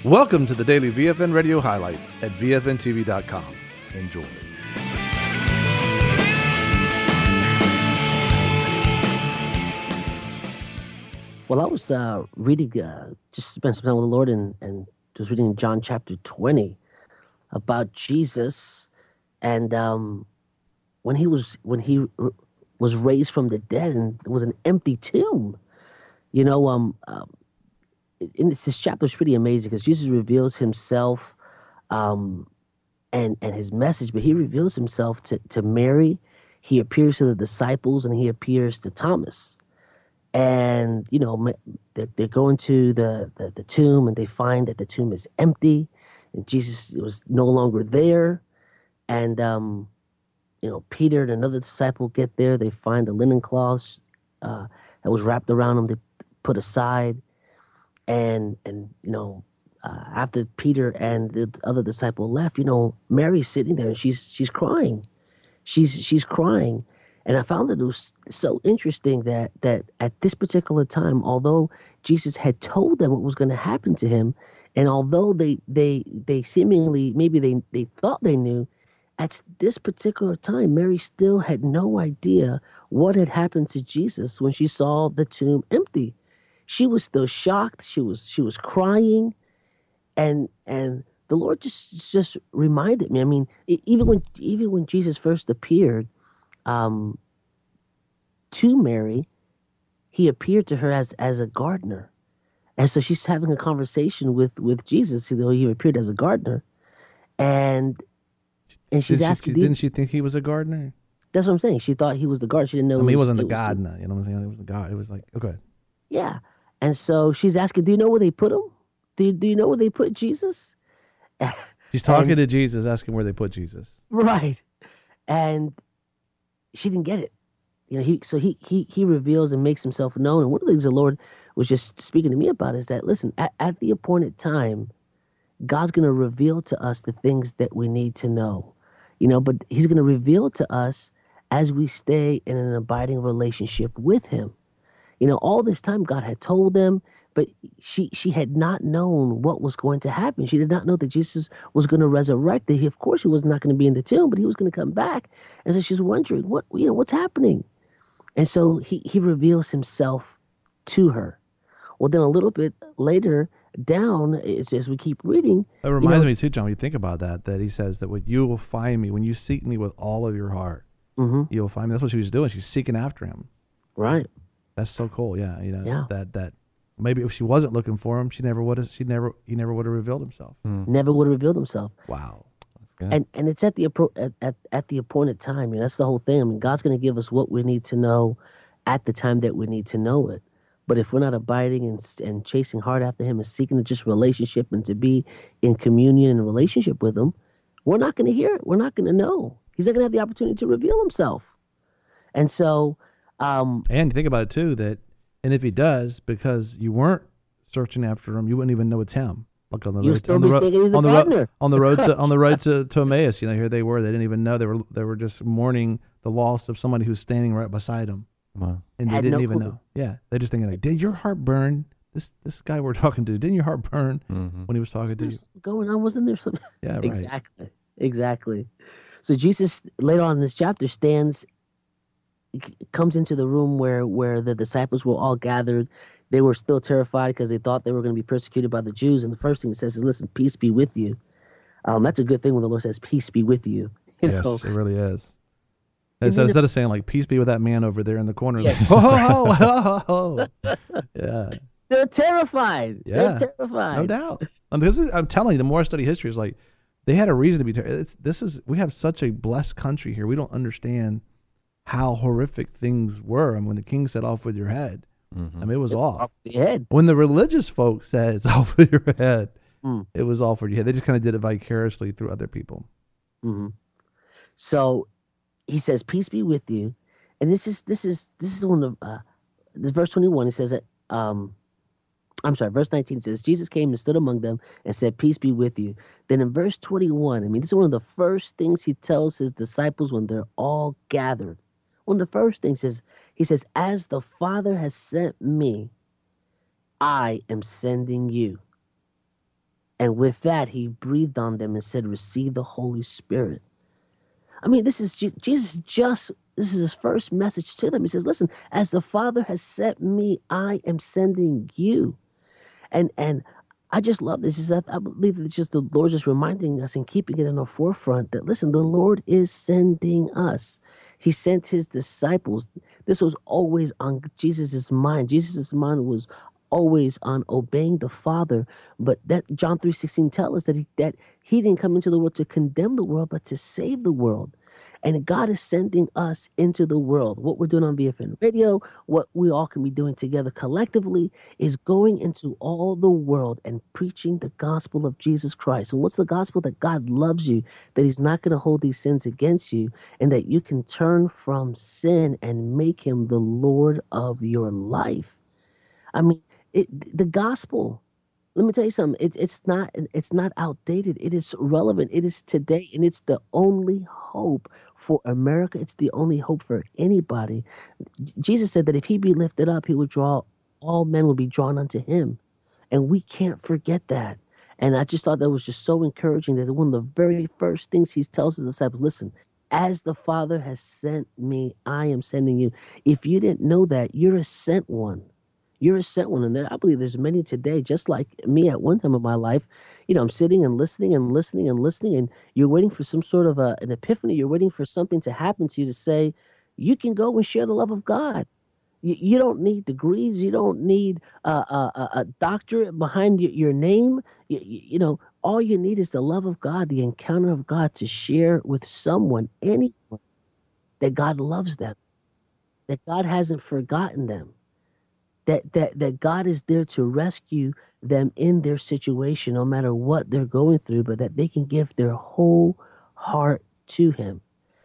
Welcome to the daily VFN radio highlights at VFNTV.com. Enjoy. Well, I was reading, just spent some time with the Lord, and just reading John chapter 20 about Jesus, and when he was raised from the dead, and there was an empty tomb. You know, in this chapter is pretty amazing because Jesus reveals himself, and his message, but he reveals himself to Mary. He appears to the disciples, and he appears to Thomas. And, you know, they go into the tomb, and they find that the tomb is empty, and Jesus was no longer there. And, you know, Peter and another disciple get there. They find the linen cloths that was wrapped around them. They put aside. And you know, after Peter and the other disciple left, you know, Mary's sitting there, and she's crying. She's crying. And I found that it was so interesting that at this particular time, although Jesus had told them what was going to happen to him, and although they seemingly, maybe they thought they knew, at this particular time, Mary still had no idea what had happened to Jesus when she saw the tomb empty. She was still shocked. She was crying, and the Lord just reminded me. I mean, even when Jesus first appeared to Mary, he appeared to her as a gardener, and so she's having a conversation with Jesus. You know, he appeared as a gardener, and she's asking, didn't she think he was a gardener? That's what I'm saying. She thought he was the gardener. She didn't know. I mean, he wasn't the gardener. You know what I'm saying? It was the God. It was like, okay. Yeah. And so she's asking, do you know where they put him? Do you know where they put Jesus? She's talking to Jesus, asking where they put Jesus. Right. And she didn't get it. You know, he reveals and makes himself known. And one of the things the Lord was just speaking to me about is that, listen, at the appointed time, God's going to reveal to us the things that we need to know. You know, but he's going to reveal to us as we stay in an abiding relationship with him. You know, all this time God had told them, but she had not known what was going to happen. She did not know that Jesus was going to resurrect. Of course, he was not going to be in the tomb, but he was going to come back. And so she's wondering, what's happening? And so he reveals himself to her. Well, then a little bit later down, as we keep reading. It reminds me too, John, when you think about that he says that what you will find me when you seek me with all of your heart, you will find me. That's what she was doing. She's seeking after him. Right. That's so cool. Yeah. You know, that maybe if she wasn't looking for him, he never would have revealed himself. Never would have revealed himself. Wow. That's good. And it's at the appointed time. You know, that's the whole thing. I mean, God's going to give us what we need to know at the time that we need to know it. But if we're not abiding and chasing hard after him and seeking to just relationship and to be in communion and relationship with him, we're not going to hear it. We're not going to know. He's not going to have the opportunity to reveal himself. And so... and you think about it too, and if he does, because you weren't searching after him, you wouldn't even know it's him. Like on the road to Emmaus, you know, here they were. They didn't even know they were just mourning the loss of somebody who's standing right beside them. Wow. And they didn't even know. Yeah, they just thinking like, did your heart burn? This guy we're talking to, didn't your heart burn when he was talking to you? Going on, wasn't there something? Yeah, right. Exactly. So Jesus later on in this chapter comes into the room where the disciples were all gathered. They were still terrified because they thought they were going to be persecuted by the Jews. And the first thing he says is, listen, peace be with you. That's a good thing when the Lord says, peace be with you. Yes, it really is. Instead of saying, like, peace be with that man over there in the corner. Yeah. Like, oh. Yeah. They're terrified. Yeah. They're terrified. No doubt. I'm telling you, the more I study history, it's like they had a reason to be terrified. We have such a blessed country here. We don't understand how horrific things were. I mean, when the king said, off with your head, I mean, it was off. Off the head. When the religious folks said, it's off with your head, it was off with your head. They just kind of did it vicariously through other people. So he says, peace be with you. And this is one of, this verse 21, he says that, verse 19 says, Jesus came and stood among them and said, peace be with you. Then in verse 21, I mean, this is one of the first things he tells his disciples when they're all gathered. One of the first things is, he says, as the Father has sent me, I am sending you. And with that, he breathed on them and said, receive the Holy Spirit. I mean, this is Jesus this is his first message to them. He says, listen, as the Father has sent me, I am sending you. And I just love this. I believe that just the Lord just reminding us and keeping it in the forefront that, listen, the Lord is sending us. He sent his disciples. This was always on Jesus's mind. Jesus's mind was always on obeying the Father. But that John 3:16 tells us that he didn't come into the world to condemn the world, but to save the world. And God is sending us into the world. What we're doing on BFN Radio, what we all can be doing together collectively, is going into all the world and preaching the gospel of Jesus Christ. And what's the gospel? That God loves you, that he's not going to hold these sins against you, and that you can turn from sin and make him the Lord of your life. I mean, the gospel, let me tell you something. It's not outdated. It is relevant. It is today, and it's the only hope for America. It's the only hope for anybody. Jesus said that if he be lifted up, he would draw all men will be drawn unto him, and we can't forget that. And I just thought that was just so encouraging that one of the very first things he tells his disciples, listen, as the Father has sent me, I am sending you. If you didn't know that, you're a sent one. You're a sent one. And I believe there's many today, just like me at one time of my life. You know, I'm sitting and listening and listening and listening, and you're waiting for some sort of an epiphany. You're waiting for something to happen to you to say, you can go and share the love of God. You don't need degrees. You don't need a doctorate behind your name. You know, all you need is the love of God, the encounter of God to share with someone, anyone, that God loves them, that God hasn't forgotten them. That God is there to rescue them in their situation, no matter what they're going through, but that they can give their whole heart to him.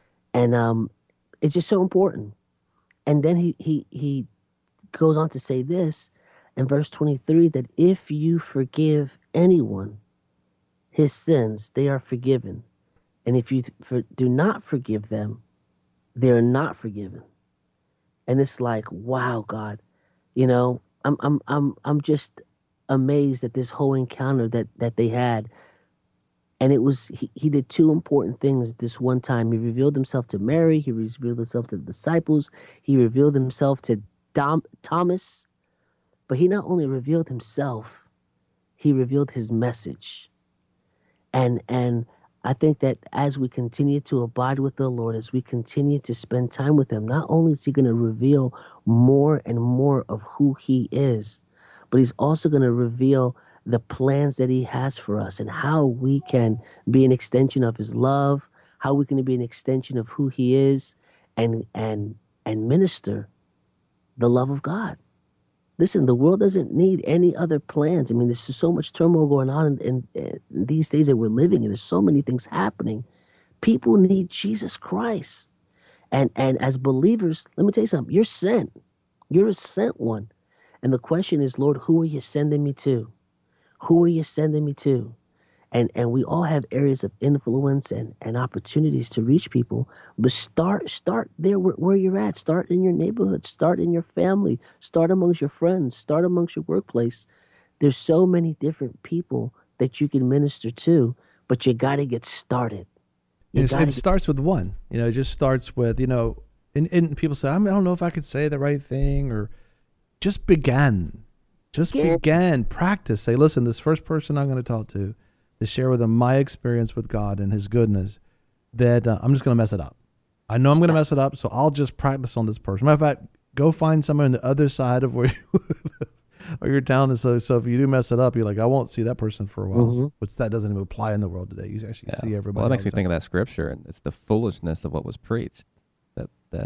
And it's just so important. And then he goes on to say this in verse 23, that if you forgive anyone his sins, they are forgiven. And if you do not forgive them, they are not forgiven. And it's like, wow, God. You know, I'm just amazed at this whole encounter that they had. And it was he did two important things at this one time. He revealed himself to Mary, he revealed himself to the disciples, he revealed himself to Thomas. But he not only revealed himself, he revealed his message. And I think that as we continue to abide with the Lord, as we continue to spend time with him, not only is he going to reveal more and more of who he is, but he's also going to reveal the plans that he has for us and how we can be an extension of his love, how we can be an extension of who he is, and minister the love of God. Listen, the world doesn't need any other plans. I mean, there's just so much turmoil going on in these days that we're living in. There's so many things happening. People need Jesus Christ. And as believers, let me tell you something. You're sent. You're a sent one. And the question is, Lord, who are you sending me to? Who are you sending me to? And we all have areas of influence and opportunities to reach people. But start there where you're at. Start in your neighborhood. Start in your family. Start amongst your friends. Start amongst your workplace. There's so many different people that you can minister to, but you got to get started. It starts with one. You know, it just starts with, you know, and people say, I don't know if I could say the right thing, or just begin. Begin. Practice. Say, listen, this first person I'm going to talk to share with them my experience with God and his goodness, that I'm just going to mess it up. I know I'm going to mess it up, so I'll just practice on this person. Matter of fact, go find someone on the other side of where you or your town. And so if you do mess it up, you're like, I won't see that person for a while. Which that doesn't even apply in the world today. You actually see everybody. Well, it makes me think of that scripture, and it's the foolishness of what was preached that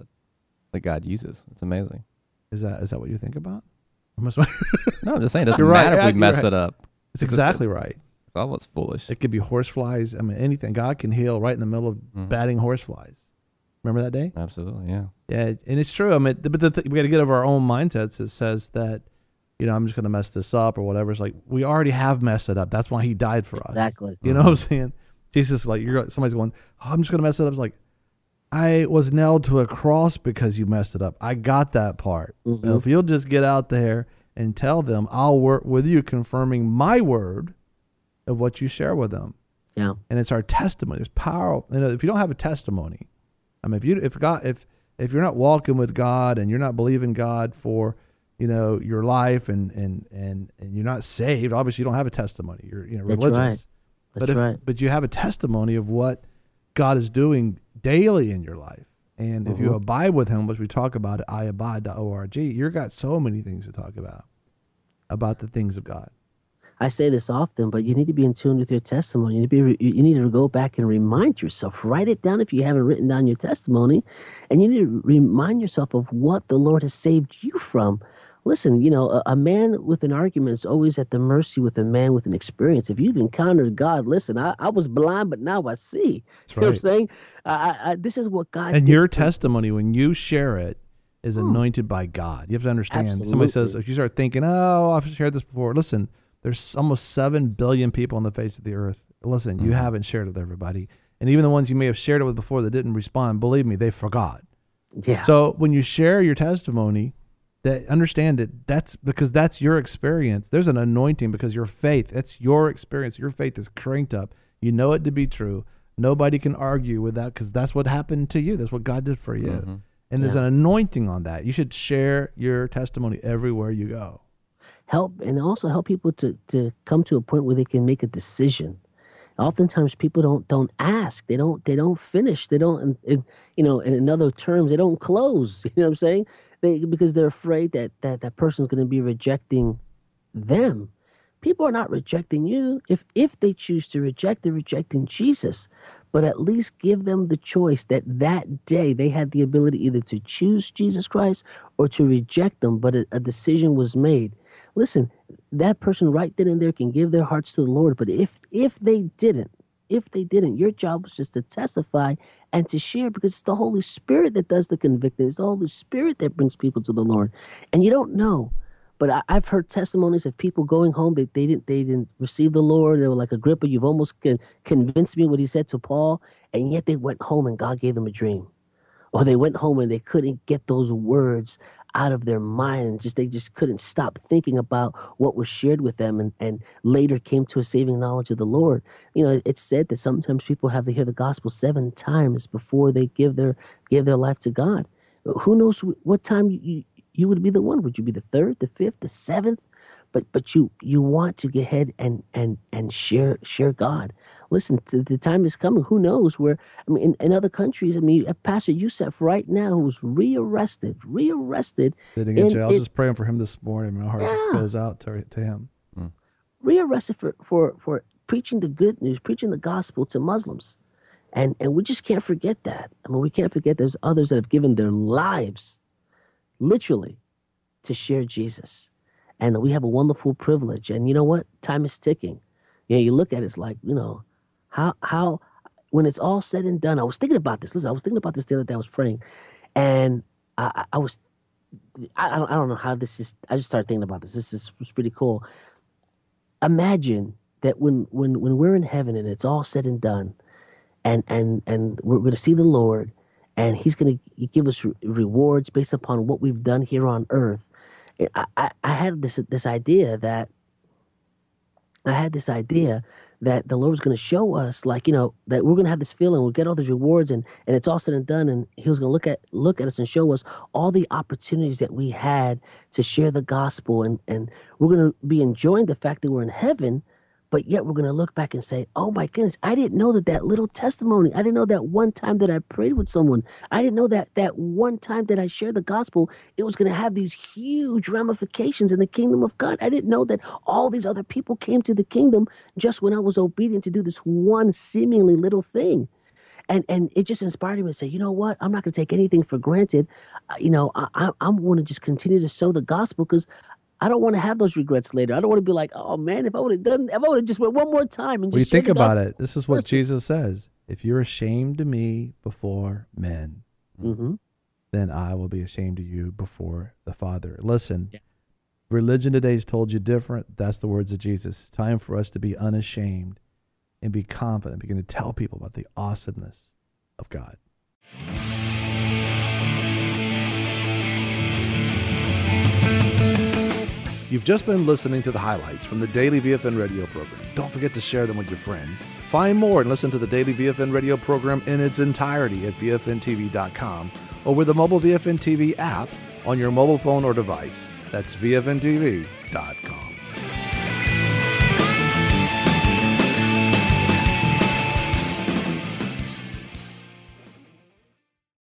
God uses. It's amazing. Is that what you think about? No, I'm just saying, it doesn't matter if we mess it up. It's exactly right. All what's foolish. It could be horseflies. I mean, anything. God can heal right in the middle of batting horseflies. Remember that day? Absolutely, yeah. Yeah, and it's true. I mean, but we got to get over our own mindsets. It says that, you know, I'm just going to mess this up or whatever. It's like, we already have messed it up. That's why he died for us. Exactly. You know what I'm saying? Jesus, like, somebody's going, oh, I'm just going to mess it up. It's like, I was nailed to a cross because you messed it up. I got that part. Mm-hmm. If you'll just get out there and tell them, I'll work with you confirming my word, of what you share with them. Yeah. And it's our testimony. There's power. If you don't have a testimony, I mean, if you're not walking with God and you're not believing God for, your life and you're not saved, obviously you don't have a testimony. You're religious. Right. That's right. But you have a testimony of what God is doing daily in your life. And if you abide with him, which we talk about at iabide.org, you've got so many things to talk about the things of God. I say this often, but you need to be in tune with your testimony. You need to go back and remind yourself. Write it down if you haven't written down your testimony, and you need to remind yourself of what the Lord has saved you from. Listen, a man with an argument is always at the mercy with a man with an experience. If you've encountered God, listen, I was blind, but now I see. That's You know what I'm right. saying? This is what God And did your for me. testimony, when you share it, is anointed by God. You have to understand. Somebody Absolutely. says, if you start thinking, oh, I've shared this before. Listen, there's almost 7 billion people on the face of the earth. Listen, you haven't shared it with everybody. And even the ones you may have shared it with before that didn't respond, believe me, they forgot. Yeah. So when you share your testimony, that understand that that's because that's your experience. There's an anointing because your faith, that's your experience. Your faith is cranked up. You know it to be true. Nobody can argue with that because that's what happened to you. That's what God did for you. Mm-hmm. And there's an anointing on that. You should share your testimony everywhere you go. Help people to come to a point where they can make a decision. Oftentimes people don't ask. They don't finish. They don't, in other terms, they don't close. You know what I'm saying? Because they're afraid that person's going to be rejecting them. People are not rejecting you. If they choose to reject, they're rejecting Jesus. But at least give them the choice that day they had the ability either to choose Jesus Christ or to reject them, but a decision was made. Listen, that person right then and there can give their hearts to the Lord. But if they didn't, your job was just to testify and to share, because it's the Holy Spirit that does the convicting. It's the Holy Spirit that brings people to the Lord. And you don't know. But I've heard testimonies of people going home. They didn't receive the Lord. They were like, Agrippa, you've almost convinced me what he said to Paul. And yet they went home and God gave them a dream. Or they went home and they couldn't get those words out of their mind. They just couldn't stop thinking about what was shared with them, and later came to a saving knowledge of the Lord. It's said that sometimes people have to hear the gospel 7 times before they give their life to God. Who knows what time you would be the one? Would you be the 3rd, the 5th, the 7th? But you want to get ahead and share God. Listen, the time is coming. Who knows where? I mean, in other countries. I mean, Pastor Youssef right now, who's rearrested, Sitting in jail. I was just praying for him this morning. My heart just goes out to him. Rearrested for preaching the good news, preaching the gospel to Muslims, and we just can't forget that. I mean, we can't forget there's others that have given their lives, literally, to share Jesus. And we have a wonderful privilege. And you know what? Time is ticking. You look at it, it's like, how when it's all said and done. I was thinking about this. Listen, I was thinking about this the other day. I was praying. And I don't know how this is. I just started thinking about this. This was pretty cool. Imagine that when we're in heaven and it's all said and done, and we're going to see the Lord, and he's going to give us rewards based upon what we've done here on earth. I had this idea that the Lord was going to show us, that we're going to have this feeling, we'll get all these rewards, and it's all said and done, and he was going to look at us and show us all the opportunities that we had to share the gospel, and we're going to be enjoying the fact that we're in heaven. But yet we're going to look back and say, oh my goodness, I didn't know that little testimony. I didn't know that one time that I prayed with someone. I didn't know that one time that I shared the gospel, it was going to have these huge ramifications in the kingdom of God. I didn't know that all these other people came to the kingdom just when I was obedient to do this one seemingly little thing. And it just inspired me to say, you know what? I'm not going to take anything for granted. I'm going to just continue to sow the gospel, because I don't want to have those regrets later. I don't want to be like, oh man, if I would have just went one more time and just. Well, you think about it. This is what Listen. Jesus says: if you're ashamed of me before men, then I will be ashamed of you before the Father. Listen, religion today has told you different. That's the words of Jesus. It's time for us to be unashamed and be confident, begin to tell people about the awesomeness of God. You've just been listening to the highlights from the Daily VFN radio program. Don't forget to share them with your friends. Find more and listen to the Daily VFN radio program in its entirety at VFNTV.com or with the mobile VFN TV app on your mobile phone or device. That's VFNTV.com.